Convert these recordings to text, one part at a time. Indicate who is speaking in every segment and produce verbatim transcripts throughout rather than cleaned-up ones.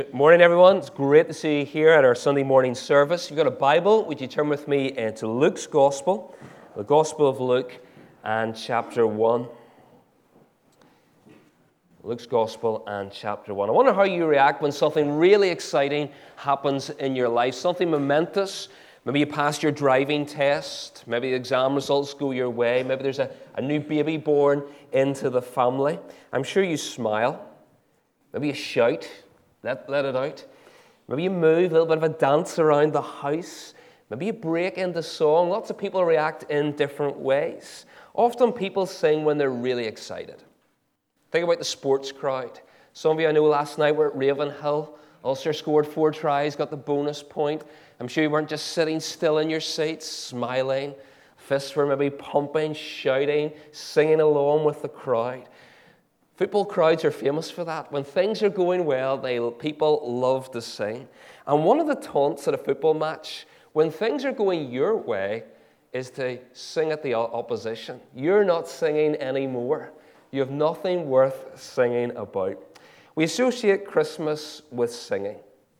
Speaker 1: Good morning, everyone. It's great to see you here at our Sunday morning service. If you've got a Bible, would you turn with me into Luke's Gospel, the Gospel of Luke, and chapter one. Luke's Gospel and chapter one. I wonder how you react when something really exciting happens in your life, something momentous. Maybe you passed your driving test. Maybe the exam results go your way. Maybe there's a, a new baby born into the family. I'm sure you smile. Maybe you shout. Let, let it out. Maybe you move, a little bit of a dance around the house. Maybe you break into song. Lots of people react in different ways. Often people sing when they're really excited. Think about the sports crowd. Some of you I know last night were at Ravenhill. Ulster scored four tries, got the bonus point. I'm sure you weren't just sitting still in your seats, smiling. Fists were maybe pumping, shouting, singing along with the crowd. Football crowds are famous for that. When things are going well, they people love to sing. And one of the taunts at a football match, when things are going your way, is to sing at the opposition. You're not singing anymore. You have nothing worth singing about. We associate Christmas with singing.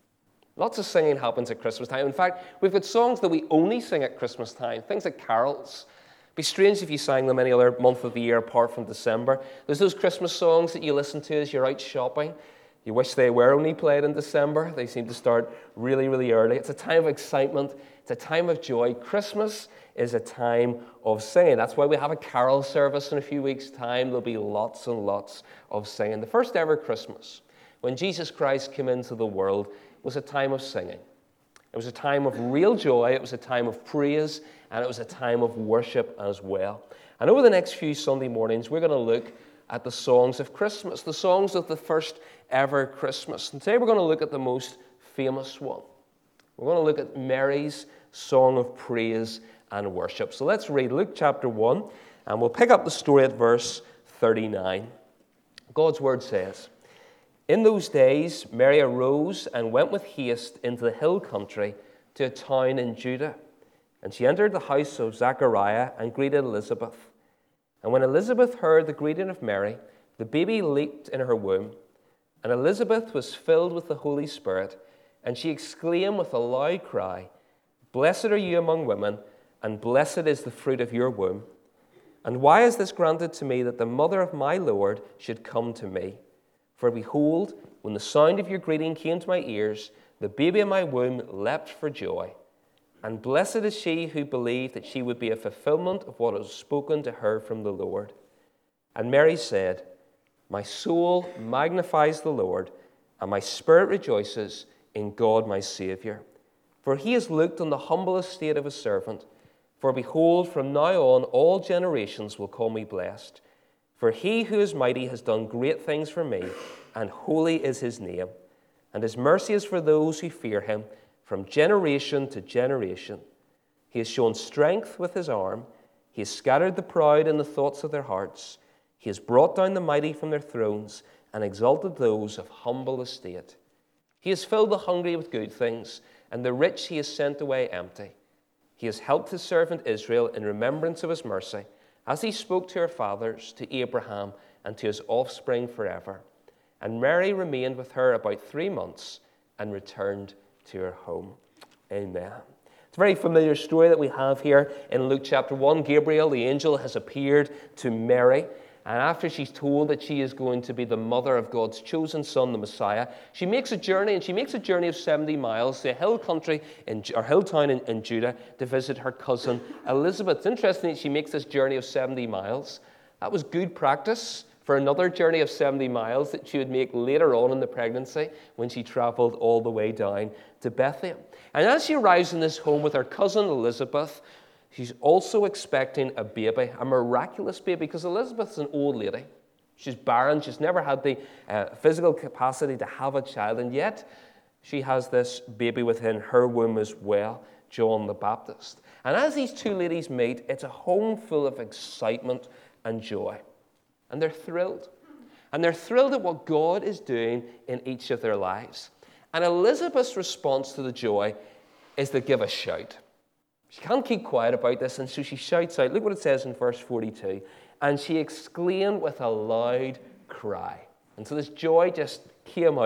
Speaker 1: Lots of singing happens at Christmas time. In fact, we've got songs that we only sing at Christmas time, things like carols. It'd be strange if you sang them any other month of the year apart from December. There's those Christmas songs that you listen to as you're out shopping. You wish they were only played in December. They seem to start really, really early. It's a time of excitement. It's a time of joy. Christmas is a time of singing. That's why we have a carol service in a few weeks' time. There'll be lots and lots of singing. The first ever Christmas, when Jesus Christ came into the world, was a time of singing. It was a time of real joy. It was a time of praise. And it was a time of worship as well. And over the next few Sunday mornings, we're going to look at the songs of Christmas, the songs of the first ever Christmas. And today we're going to look at the most famous one. We're going to look at Mary's song of praise and worship. So let's read Luke chapter one, and we'll pick up the story at verse thirty-nine. God's word says, "In those days Mary arose and went with haste into the hill country to a town in Judah. And she entered the house of Zechariah and greeted Elizabeth. And when Elizabeth heard the greeting of Mary, the baby leaped in her womb. And Elizabeth was filled with the Holy Spirit, and she exclaimed with a loud cry, 'Blessed are you among women, and blessed is the fruit of your womb. And why is this granted to me, that the mother of my Lord should come to me? For behold, when the sound of your greeting came to my ears, the baby in my womb leapt for joy. And blessed is she who believed that she would be a fulfillment of what was spoken to her from the Lord.' And Mary said, 'My soul magnifies the Lord, and my spirit rejoices in God my Saviour. For he has looked on the humble estate of his servant. For behold, from now on all generations will call me blessed. For he who is mighty has done great things for me, and holy is his name. And his mercy is for those who fear him, from generation to generation. He has shown strength with his arm. He has scattered the proud in the thoughts of their hearts. He has brought down the mighty from their thrones and exalted those of humble estate. He has filled the hungry with good things, and the rich he has sent away empty. He has helped his servant Israel in remembrance of his mercy, as he spoke to our fathers, to Abraham, and to his offspring forever.' And Mary remained with her about three months and returned to her home." Amen. It's a very familiar story that we have here in Luke chapter one. Gabriel, the angel, has appeared to Mary. And after she's told that she is going to be the mother of God's chosen son, the Messiah, she makes a journey, and she makes a journey of seventy miles to a hill country, in, or hill town in, in Judah, to visit her cousin Elizabeth. It's interesting that she makes this journey of seventy miles. That was good practice for another journey of seventy miles that she would make later on in the pregnancy when she traveled all the way down to Bethlehem. And as she arrives in this home with her cousin Elizabeth, she's also expecting a baby, a miraculous baby, because Elizabeth's an old lady. She's barren. She's never had the uh, physical capacity to have a child, and yet she has this baby within her womb as well, John the Baptist. And as these two ladies meet, it's a home full of excitement and joy. And they're thrilled. And they're thrilled at what God is doing in each of their lives. And Elizabeth's response to the joy is to give a shout. She can't keep quiet about this, and so she shouts out. Look what it says in verse forty-two. And she exclaimed with a loud cry. And so this joy just came out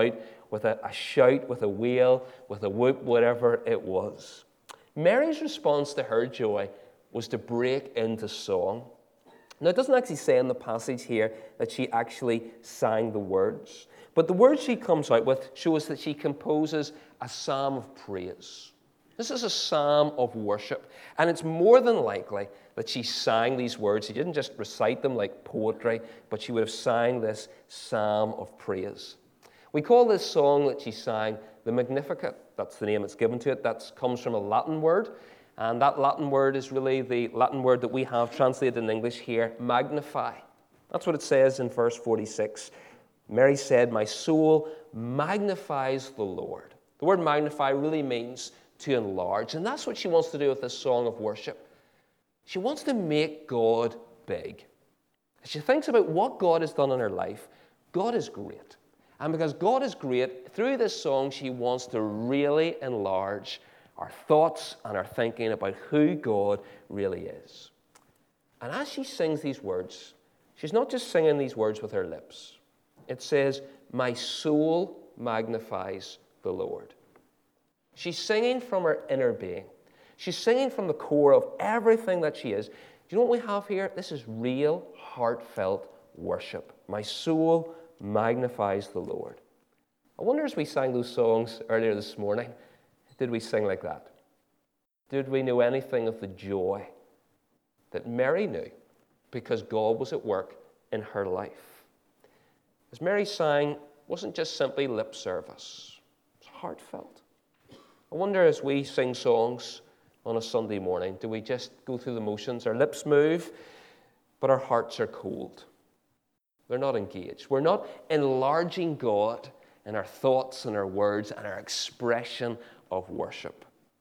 Speaker 1: with a, a shout, with a wail, with a whoop, whatever it was. Mary's response to her joy was to break into song. Now, it doesn't actually say in the passage here that she actually sang the words, but the words she comes out with show us that she composes a psalm of praise. This is a psalm of worship, and it's more than likely that she sang these words. She didn't just recite them like poetry, but she would have sang this psalm of praise. We call this song that she sang the Magnificat. That's the name that's given to it. That comes from a Latin word, and that Latin word is really the Latin word that we have translated in English here, magnify. That's what it says in verse forty-six. Mary said, "My soul magnifies the Lord." The word magnify really means to enlarge, and that's what she wants to do with this song of worship. She wants to make God big. As she thinks about what God has done in her life, God is great. And because God is great, through this song, she wants to really enlarge our thoughts and our thinking about who God really is. And as she sings these words, she's not just singing these words with her lips. It says, "My soul magnifies the Lord." She's singing from her inner being. She's singing from the core of everything that she is. Do you know what we have here? This is real, heartfelt worship. My soul magnifies the Lord. I wonder, as we sang those songs earlier this morning, did we sing like that? Did we know anything of the joy that Mary knew because God was at work in her life? As Mary sang, it wasn't just simply lip service. It was heartfelt. I wonder, as we sing songs on a Sunday morning, do we just go through the motions? Our lips move, but our hearts are cold. They're not engaged. We're not enlarging God in our thoughts and our words and our expression of worship.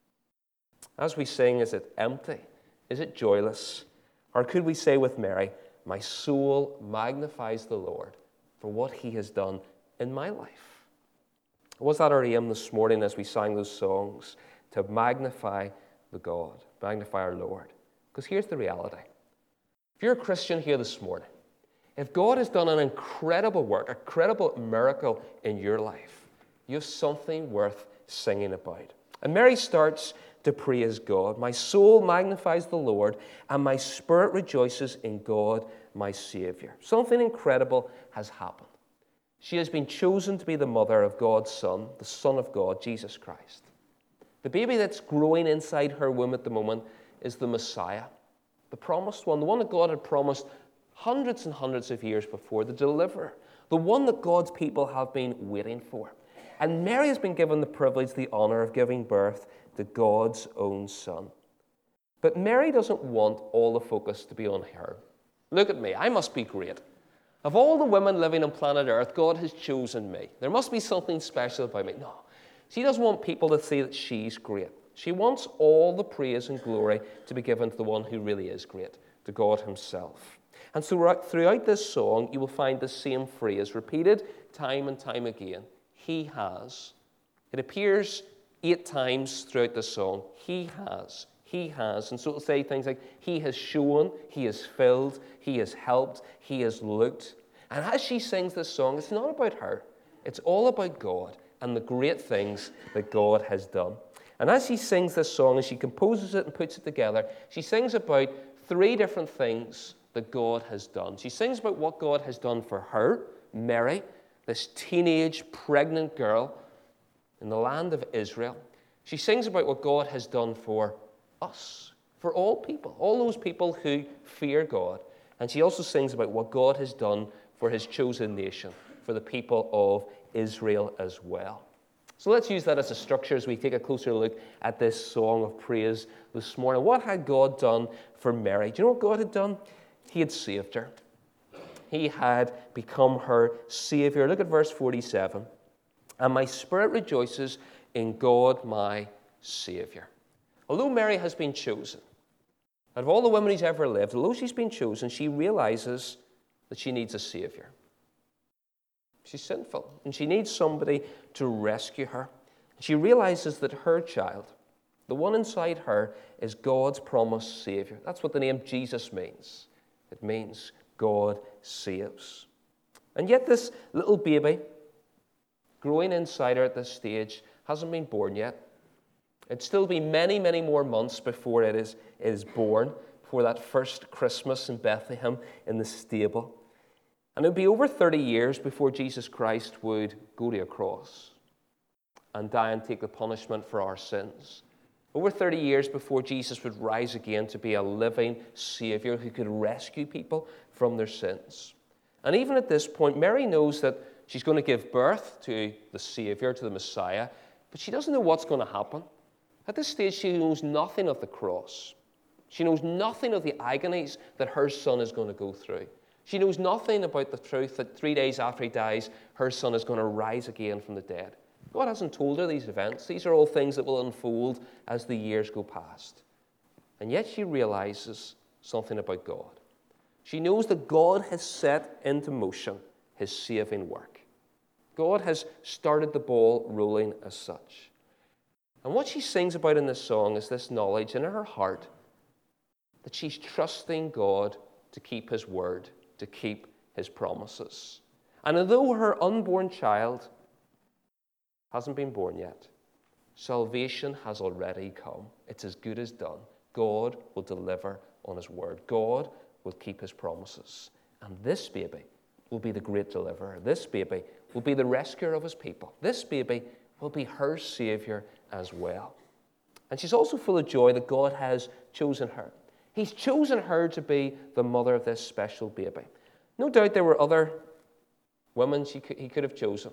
Speaker 1: As we sing, is it empty? Is it joyless? Or could we say with Mary, "My soul magnifies the Lord for what he has done in my life"? Was that our aim this morning as we sang those songs? To magnify the God, magnify our Lord. Because here's the reality. If you're a Christian here this morning, if God has done an incredible work, a incredible miracle in your life, you have something worth singing about. And Mary starts to praise God. "My soul magnifies the Lord, and my spirit rejoices in God, my Savior." Something incredible has happened. She has been chosen to be the mother of God's Son, the Son of God, Jesus Christ. The baby that's growing inside her womb at the moment is the Messiah, the promised one, the one that God had promised hundreds and hundreds of years before, the deliverer, the one that God's people have been waiting for. And Mary has been given the privilege, the honor of giving birth to God's own Son. But Mary doesn't want all the focus to be on her. Look at me, I must be great. Of all the women living on planet Earth, God has chosen me. There must be something special about me. No, she doesn't want people to see that she's great. She wants all the praise and glory to be given to the one who really is great, to God himself. And so throughout this song, you will find the same phrase repeated time and time again. He has. It appears eight times throughout the song. He has. He has. And so it'll say things like, he has shown, he has filled, he has helped, he has looked. And as she sings this song, it's not about her. It's all about God and the great things that God has done. And as she sings this song, as she composes it and puts it together, she sings about three different things that God has done. She sings about what God has done for her, Mary, this teenage pregnant girl in the land of Israel. She sings about what God has done for us, for all people, all those people who fear God. And she also sings about what God has done for his chosen nation, for the people of Israel as well. So let's use that as a structure as we take a closer look at this song of praise this morning. What had God done for Mary? Do you know what God had done? He had saved her. He had become her Savior. Look at verse forty-seven. "And my spirit rejoices in God my Savior." Although Mary has been chosen, out of all the women who's ever lived, although she's been chosen, she realizes that she needs a Savior. She's sinful, and she needs somebody to rescue her. She realizes that her child, the one inside her, is God's promised Savior. That's what the name Jesus means. It means God saves. And yet this little baby, growing inside her at this stage, hasn't been born yet. It'd still be many, many more months before it is, it is born, before that first Christmas in Bethlehem in the stable. And it would be over thirty years before Jesus Christ would go to a cross and die and take the punishment for our sins. Over thirty years before Jesus would rise again to be a living Savior who could rescue people from their sins. And even at this point, Mary knows that she's going to give birth to the Savior, to the Messiah, but she doesn't know what's going to happen. At this stage, she knows nothing of the cross. She knows nothing of the agonies that her son is going to go through. She knows nothing about the truth that three days after he dies, her son is going to rise again from the dead. God hasn't told her these events. These are all things that will unfold as the years go past. And yet she realizes something about God. She knows that God has set into motion his saving work. God has started the ball rolling as such. And what she sings about in this song is this knowledge in her heart that she's trusting God to keep his word, to keep his promises. And although her unborn child hasn't been born yet, salvation has already come. It's as good as done. God will deliver on his word. God will keep his promises. And this baby will be the great deliverer. This baby will be the rescuer of his people. This baby will be her Savior as well. And she's also full of joy that God has chosen her. He's chosen her to be the mother of this special baby. No doubt there were other women she could, he could have chosen.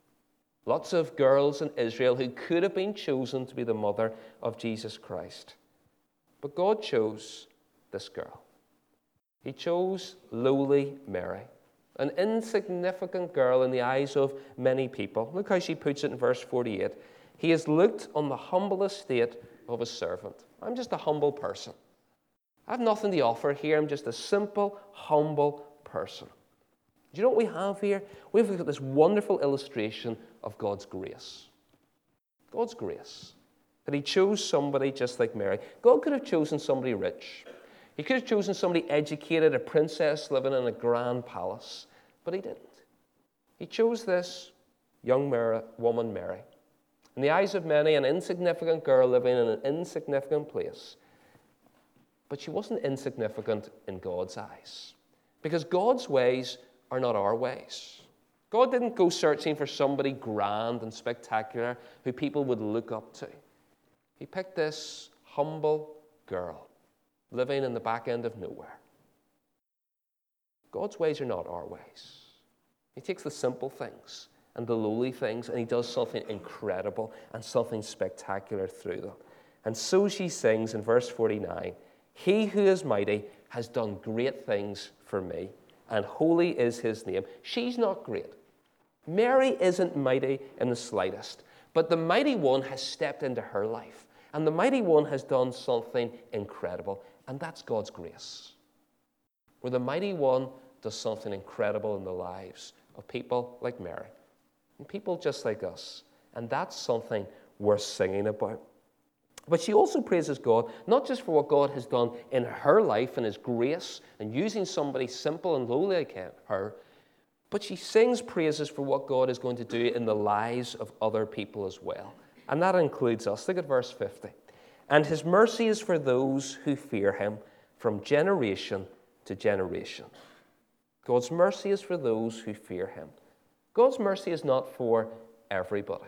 Speaker 1: Lots of girls in Israel who could have been chosen to be the mother of Jesus Christ. But God chose this girl. He chose lowly Mary, an insignificant girl in the eyes of many people. Look how she puts it in verse forty-eight. He has looked on the humble estate of a servant. I'm just a humble person. I have nothing to offer here. I'm just a simple, humble person. Do you know what we have here? We've got this wonderful illustration of God's grace. God's grace. That he chose somebody just like Mary. God could have chosen somebody rich. He could have chosen somebody educated, a princess living in a grand palace. But he didn't. He chose this young Mary, woman, Mary. In the eyes of many, an insignificant girl living in an insignificant place. But she wasn't insignificant in God's eyes. Because God's ways are not our ways. God didn't go searching for somebody grand and spectacular who people would look up to. He picked this humble girl living in the back end of nowhere. God's ways are not our ways. He takes the simple things and the lowly things and he does something incredible and something spectacular through them. And so she sings in verse forty-nine, "He who is mighty has done great things for me, and holy is his name." She's not great. Mary isn't mighty in the slightest, but the mighty one has stepped into her life, and the mighty one has done something incredible, and that's God's grace. Where the mighty one does something incredible in the lives of people like Mary, and people just like us, and that's something worth singing about. But she also praises God, not just for what God has done in her life and his grace and using somebody simple and lowly like her, but she sings praises for what God is going to do in the lives of other people as well. And that includes us. Look at verse fifty. "And his mercy is for those who fear him from generation to generation." God's mercy is for those who fear him. God's mercy is not for everybody.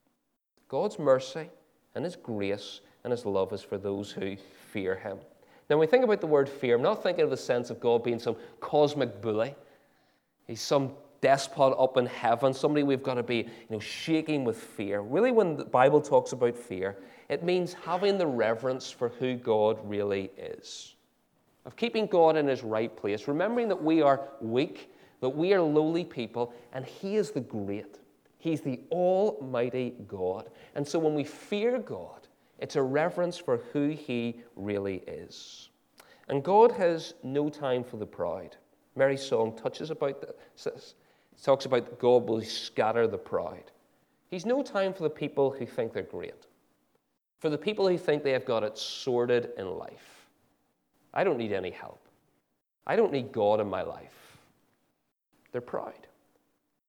Speaker 1: God's mercy and his grace and his love is for those who fear him. Now, when we think about the word fear, I'm not thinking of the sense of God being some cosmic bully. He's some despot up in heaven, somebody we've got to be, you know, shaking with fear. Really, when the Bible talks about fear, it means having the reverence for who God really is. Of keeping God in his right place, remembering that we are weak, that we are lowly people, and he is the great. He's the almighty God. And so when we fear God, it's a reverence for who he really is. And God has no time for the proud. Mary's song touches about this. It talks about God will scatter the proud. He's no time for the people who think they're great. For the people who think they have got it sorted in life. I don't need any help. I don't need God in my life. They're proud.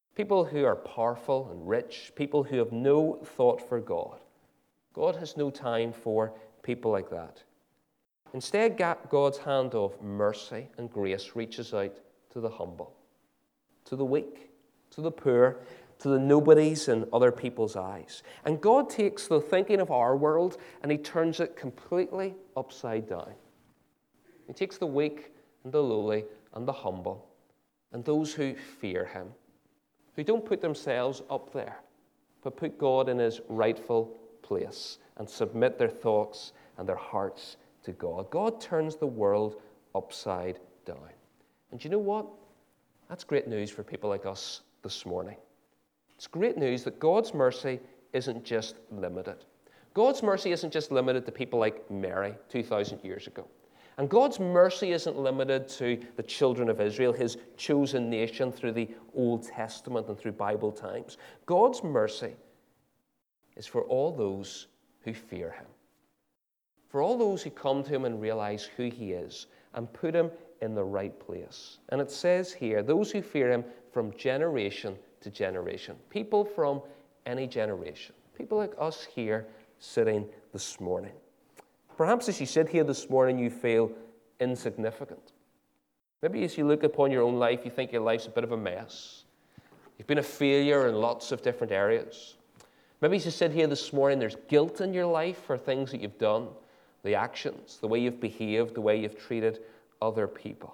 Speaker 1: people who are powerful and rich, people who have no thought for God. God has no time for people like that. Instead, God's hand of mercy and grace reaches out to the humble, to the weak, to the poor, to the nobodies in other people's eyes. And God takes the thinking of our world and he turns it completely upside down. He takes the weak and the lowly and the humble and those who fear him, who don't put themselves up there, but put God in his rightful place and submit their thoughts and their hearts to God. God turns the world upside down. And you know what? That's great news for people like us this morning. It's great news that God's mercy isn't just limited. God's mercy isn't just limited to people like Mary two thousand years ago. And God's mercy isn't limited to the children of Israel, his chosen nation through the Old Testament and through Bible times. God's mercy is for all those who fear him. For all those who come to him and realize who he is and put him in the right place. And it says here, those who fear him from generation to generation. People from any generation. People like us here sitting this morning. Perhaps as you sit here this morning, you feel insignificant. Maybe as you look upon your own life, you think your life's a bit of a mess. You've been a failure in lots of different areas. Maybe as you sit here this morning, there's guilt in your life for things that you've done, the actions, the way you've behaved, the way you've treated other people.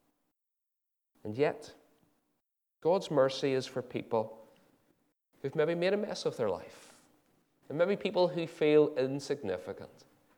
Speaker 1: And yet, God's mercy is for people who've maybe made a mess of their life. And maybe people who feel insignificant.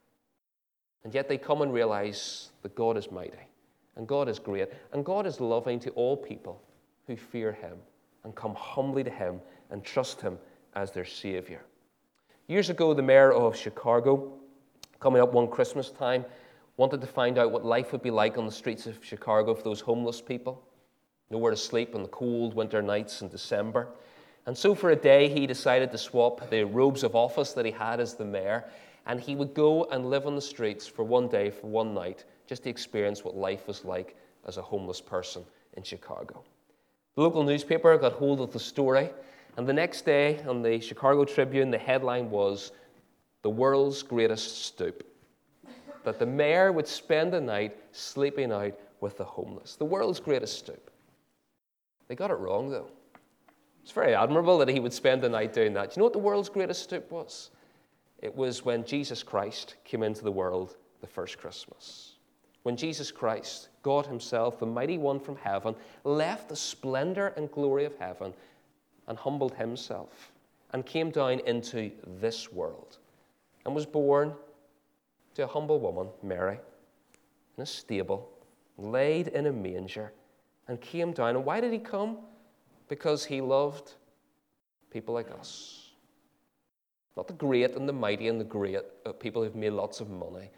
Speaker 1: And yet they come and realize that God is mighty. And God is great. And God is loving to all people who fear him and come humbly to him and trust him as their Savior. Years ago, the mayor of Chicago, coming up one Christmas time, wanted to find out what life would be like on the streets of Chicago for those homeless people. Nowhere to sleep on the cold winter nights in December. And so for a day, he decided to swap the robes of office that he had as the mayor, and he would go and live on the streets for one day, for one night, just to experience what life was like as a homeless person in Chicago. The local newspaper got hold of the story, and the next day on the Chicago Tribune, the headline was, "The world's greatest stoop." That the mayor would spend the night sleeping out with the homeless. The world's greatest stoop. They got it wrong, though. It's very admirable that he would spend the night doing that. Do you know what the world's greatest stoop was? It was when Jesus Christ came into the world the first Christmas. When Jesus Christ, God himself, the mighty one from heaven, left the splendor and glory of heaven and humbled himself and came down into this world and was born to a humble woman, Mary, in a stable, laid in a manger, and came down. And why did he come? Because he loved people like us. Not the great and the mighty and the great, uh, people who've made lots of money.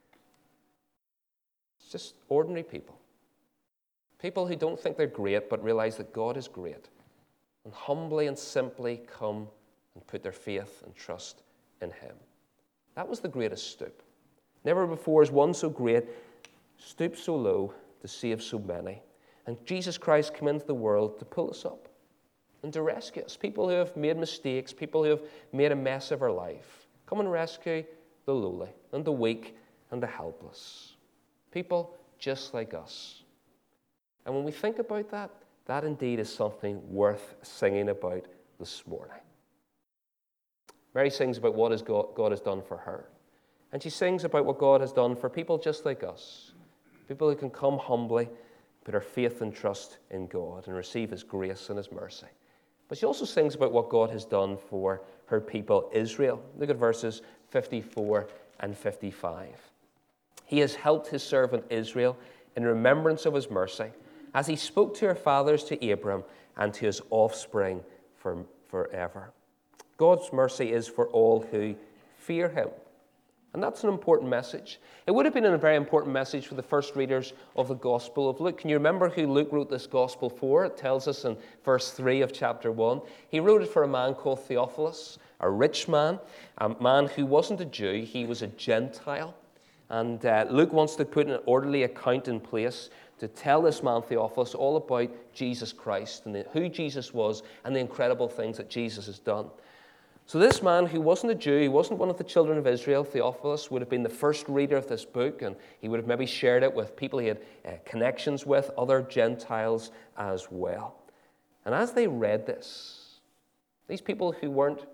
Speaker 1: It's just ordinary people. People who don't think they're great, but realize that God is great. And humbly and simply come and put their faith and trust in him. That was the greatest stoop. Never before has one so great stooped so low to save so many. And Jesus Christ came into the world to pull us up and to rescue us. People who have made mistakes, people who have made a mess of our life. Come and rescue the lowly and the weak and the helpless. People just like us. And when we think about that, that indeed is something worth singing about this morning. Mary sings about what God, God has done for her. And she sings about what God has done for people just like us. People who can come humbly, put our faith and trust in God and receive his grace and his mercy. But she also sings about what God has done for her people, Israel. Look at verses fifty-four and fifty-five. He has helped his servant Israel in remembrance of his mercy, as he spoke to our fathers, to Abram, and to his offspring for forever. God's mercy is for all who fear him. And that's an important message. It would have been a very important message for the first readers of the Gospel of Luke. Can you remember who Luke wrote this Gospel for? It tells us in verse three of chapter one. He wrote it for a man called Theophilus, a rich man, a man who wasn't a Jew, he was a Gentile. And uh, Luke wants to put an orderly account in place to tell this man Theophilus all about Jesus Christ and the, who Jesus was and the incredible things that Jesus has done. So this man, who wasn't a Jew, he wasn't one of the children of Israel, Theophilus, would have been the first reader of this book, and he would have maybe shared it with people he had uh, connections with, other Gentiles as well. And as they read this, these people who weren't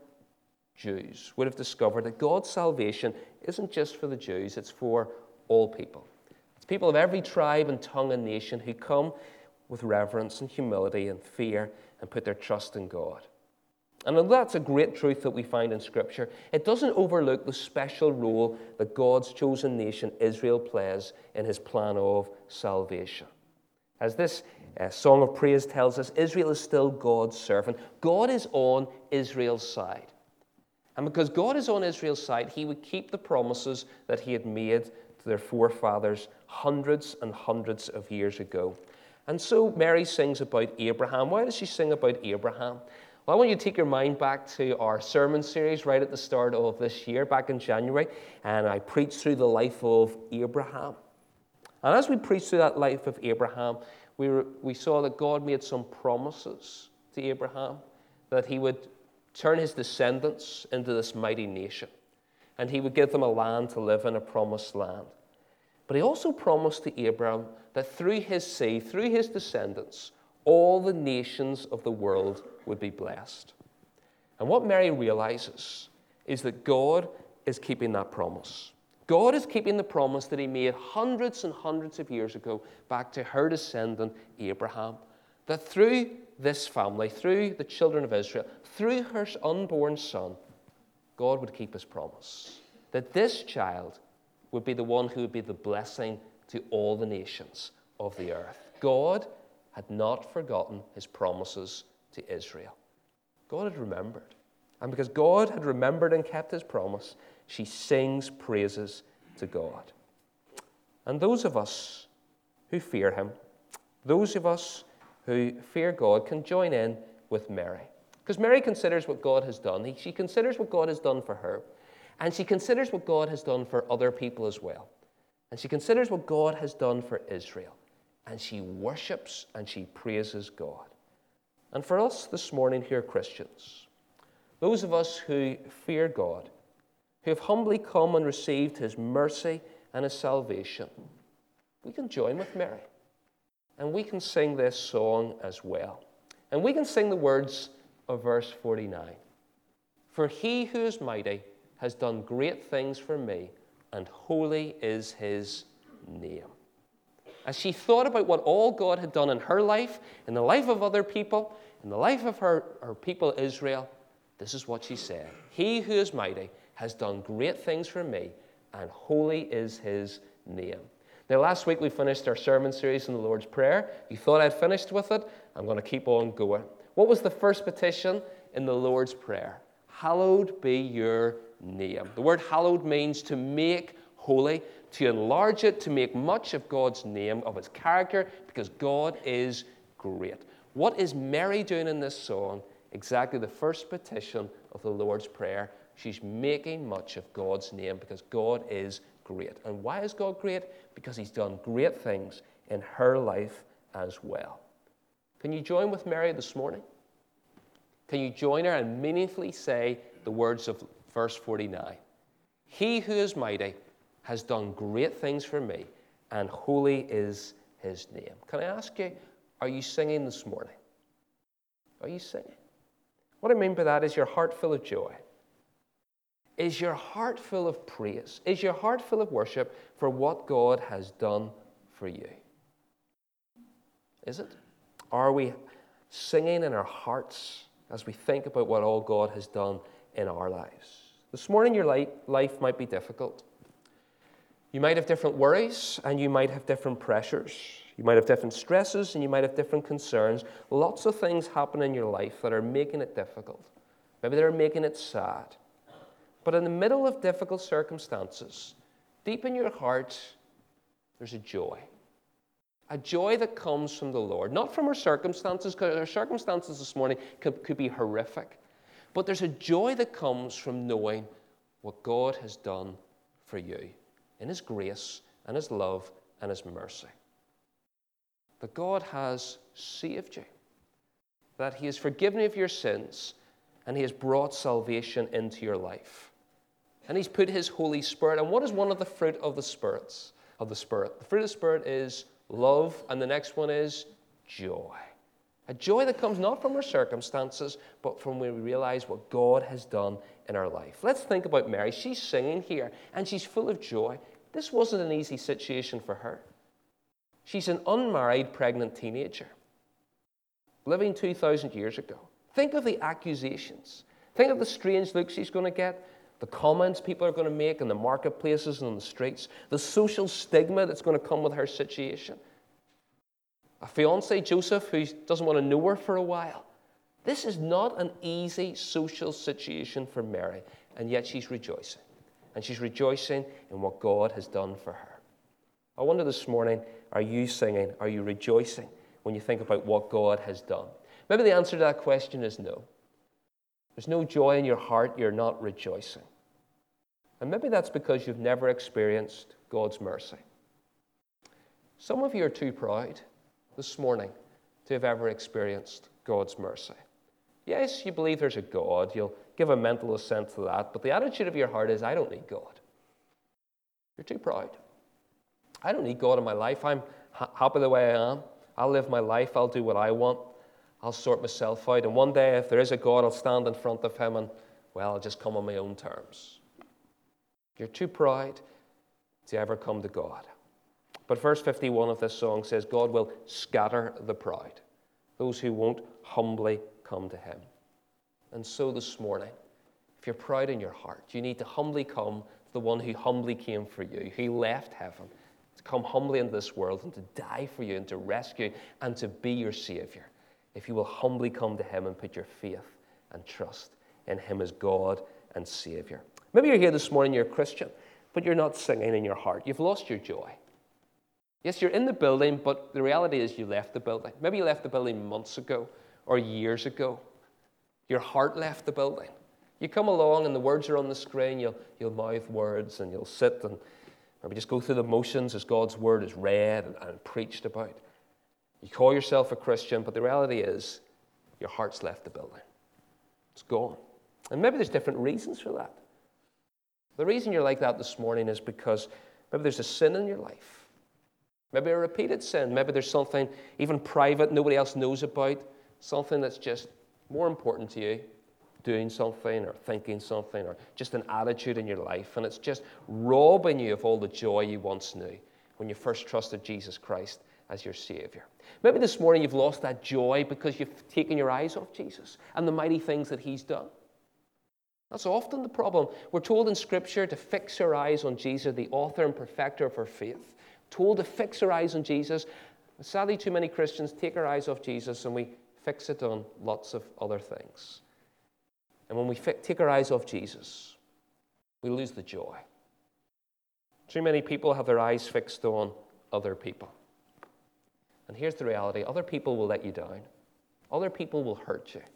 Speaker 1: Jews would have discovered that God's salvation isn't just for the Jews, it's for all people. It's people of every tribe and tongue and nation who come with reverence and humility and fear and put their trust in God. And although that's a great truth that we find in Scripture, it doesn't overlook the special role that God's chosen nation, Israel, plays in his plan of salvation. As this uh, song of praise tells us, Israel is still God's servant. God is on Israel's side. And because God is on Israel's side, he would keep the promises that he had made to their forefathers hundreds and hundreds of years ago. And so Mary sings about Abraham. Why does she sing about Abraham? Well, I want you to take your mind back to our sermon series right at the start of this year, back in January, and I preached through the life of Abraham. And as we preached through that life of Abraham, we, were, we saw that God made some promises to Abraham, that he would turn his descendants into this mighty nation, and he would give them a land to live in, a promised land. But he also promised to Abraham that through his seed, through his descendants, all the nations of the world would be blessed. And what Mary realizes is that God is keeping that promise. God is keeping the promise that he made hundreds and hundreds of years ago back to her descendant Abraham, that through this family, through the children of Israel, through her unborn son, God would keep his promise. That this child would be the one who would be the blessing to all the nations of the earth. God had not forgotten his promises to Israel. God had remembered. And because God had remembered and kept his promise, she sings praises to God. And those of us who fear him, those of us who fear God, can join in with Mary. Because Mary considers what God has done. She considers what God has done for her. And she considers what God has done for other people as well. And she considers what God has done for Israel. And she worships and she praises God. And for us this morning here, Christians, those of us who fear God, who have humbly come and received his mercy and his salvation, we can join with Mary. And we can sing this song as well. And we can sing the words of verse forty-nine. For he who is mighty has done great things for me, and holy is his name. As she thought about what all God had done in her life, in the life of other people, in the life of her, her people Israel, this is what she said. He who is mighty has done great things for me, and holy is his name. Now, last week we finished our sermon series on the Lord's Prayer. You thought I'd finished with it? I'm going to keep on going. What was the first petition in the Lord's Prayer? Hallowed be your name. The word hallowed means to make holy, to enlarge it, to make much of God's name, of his character, because God is great. What is Mary doing in this song? Exactly the first petition of the Lord's Prayer. She's making much of God's name because God is great. And why is God great? Because he's done great things in her life as well. Can you join with Mary this morning? Can you join her and meaningfully say the words of verse forty-nine? He who is mighty has done great things for me, and holy is his name. Can I ask you, are you singing this morning? Are you singing? What I mean by that is your heart full of joy. Is your heart full of praise? Is your heart full of worship for what God has done for you? Is it? Are we singing in our hearts as we think about what all God has done in our lives? This morning your life might be difficult. You might have different worries and you might have different pressures. You might have different stresses and you might have different concerns. Lots of things happen in your life that are making it difficult. Maybe they're making it sad. But in the middle of difficult circumstances, deep in your heart, there's a joy. A joy that comes from the Lord. Not from our circumstances, because our circumstances this morning could, could be horrific. But there's a joy that comes from knowing what God has done for you in his grace and his love and his mercy. that God has saved you, that he has forgiven you of your sins, and he has brought salvation into your life. And he's put his Holy Spirit. And what is one of the fruit of the spirits of the Spirit? The fruit of the Spirit is love, and the next one is joy. A joy that comes not from our circumstances, but from when we realize what God has done in our life. Let's think about Mary. She's singing here, and she's full of joy. This wasn't an easy situation for her. She's an unmarried pregnant teenager, living two thousand years ago. Think of the accusations. Think of the strange looks she's going to get, the comments people are going to make in the marketplaces and on the streets, the social stigma that's going to come with her situation. A fiancé, Joseph, who doesn't want to know her for a while. This is not an easy social situation for Mary, and yet she's rejoicing. And she's rejoicing in what God has done for her. I wonder this morning, are you singing, are you rejoicing when you think about what God has done? Maybe the answer to that question is no. There's no joy in your heart, you're not rejoicing. And maybe that's because you've never experienced God's mercy. Some of you are too proud this morning to have ever experienced God's mercy. Yes, you believe there's a God. You'll give a mental assent to that. But the attitude of your heart is, I don't need God. You're too proud. I don't need God in my life. I'm ha- happy the way I am. I'll live my life. I'll do what I want. I'll sort myself out. And one day, if there is a God, I'll stand in front of him and, well, I'll just come on my own terms. You're too proud to ever come to God. But verse fifty-one of this song says, God will scatter the proud, those who won't humbly come to him. And so this morning, if you're proud in your heart, you need to humbly come to the one who humbly came for you, who left heaven, to come humbly into this world and to die for you and to rescue and to be your Savior. If you will humbly come to him and put your faith and trust in him as God and Savior. Maybe you're here this morning, you're a Christian, but you're not singing in your heart. You've lost your joy. Yes, you're in the building, but the reality is you left the building. Maybe you left the building months ago or years ago. Your heart left the building. You come along and the words are on the screen, you'll, you'll mouth words and you'll sit and maybe just go through the motions as God's word is read and, and preached about. You call yourself a Christian, but the reality is your heart's left the building. It's gone. And maybe there's different reasons for that. The reason you're like that this morning is because maybe there's a sin in your life. Maybe a repeated sin. Maybe there's something even private nobody else knows about, something that's just more important to you, doing something or thinking something or just an attitude in your life, and it's just robbing you of all the joy you once knew when you first trusted Jesus Christ as your Savior. Maybe this morning you've lost that joy because you've taken your eyes off Jesus and the mighty things that he's done. That's often the problem. We're told in Scripture to fix our eyes on Jesus, the author and perfecter of our faith. Told to fix our eyes on Jesus. Sadly, too many Christians take our eyes off Jesus and we fix it on lots of other things. And when we fi- take our eyes off Jesus, we lose the joy. Too many people have their eyes fixed on other people. And here's the reality. Other people will let you down. Other people will hurt you.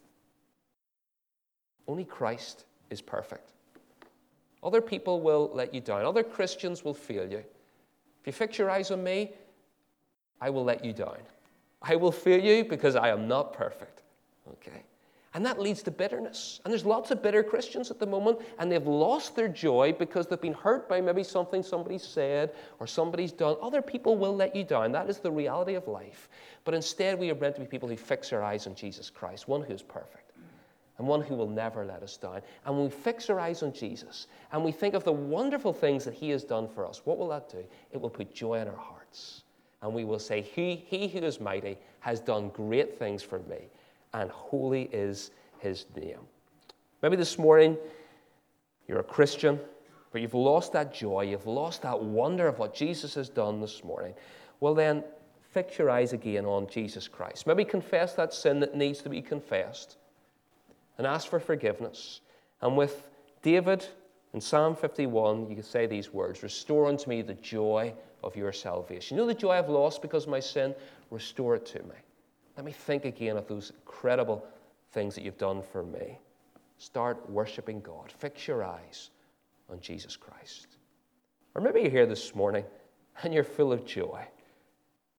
Speaker 1: Only Christ is perfect. Other people will let you down. Other Christians will fail you. If you fix your eyes on me, I will let you down. I will fail you because I am not perfect. Okay? And that leads to bitterness. And there's lots of bitter Christians at the moment, and they've lost their joy because they've been hurt by maybe something somebody said or somebody's done. Other people will let you down. That is the reality of life. But instead, we are meant to be people who fix our eyes on Jesus Christ, one who is perfect and one who will never let us down. And when we fix our eyes on Jesus and we think of the wonderful things that he has done for us, what will that do? It will put joy in our hearts. And we will say, he, he who is mighty has done great things for me, and holy is his name. Maybe this morning you're a Christian, but you've lost that joy, you've lost that wonder of what Jesus has done this morning. Well then, fix your eyes again on Jesus Christ. Maybe confess that sin that needs to be confessed and ask for forgiveness. And with David in Psalm fifty-one, you can say these words, restore unto me the joy of your salvation. You know the joy I've lost because of my sin? Restore it to me. Let me think again of those incredible things that you've done for me. Start worshiping God. Fix your eyes on Jesus Christ. Or maybe you're here this morning and you're full of joy.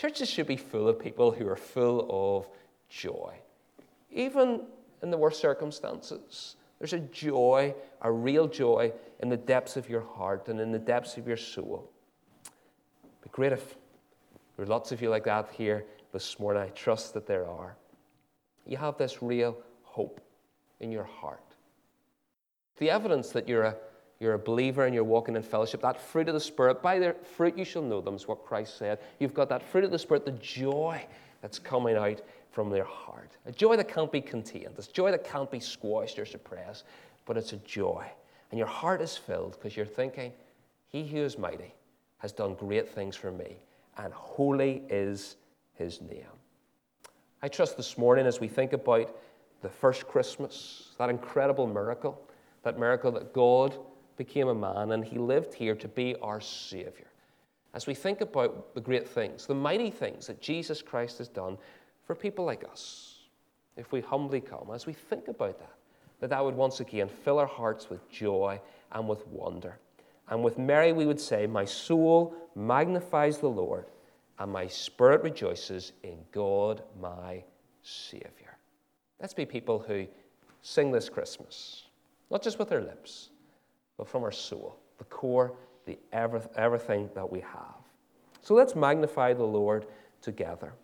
Speaker 1: Churches should be full of people who are full of joy. Even in the worst circumstances, there's a joy, a real joy in the depths of your heart and in the depths of your soul. It'd be great if there are lots of you like that here this morning. I trust that there are. You have this real hope in your heart. The evidence that you're a, you're a believer and you're walking in fellowship, that fruit of the Spirit, by their fruit you shall know them, is what Christ said. You've got that fruit of the Spirit, the joy that's coming out from their heart. A joy that can't be contained. It's joy that can't be squashed or suppressed, but it's a joy. And your heart is filled because you're thinking, he who is mighty has done great things for me, and holy is his name. I trust this morning as we think about the first Christmas, that incredible miracle, that miracle that God became a man and he lived here to be our Savior. As we think about the great things, the mighty things that Jesus Christ has done for people like us, if we humbly come, as we think about that, that that would once again fill our hearts with joy and with wonder. And with Mary we would say, my soul magnifies the Lord, and my spirit rejoices in God my Savior. Let's be people who sing this Christmas, not just with their lips, but from our soul, the core, the every, everything that we have. So let's magnify the Lord together.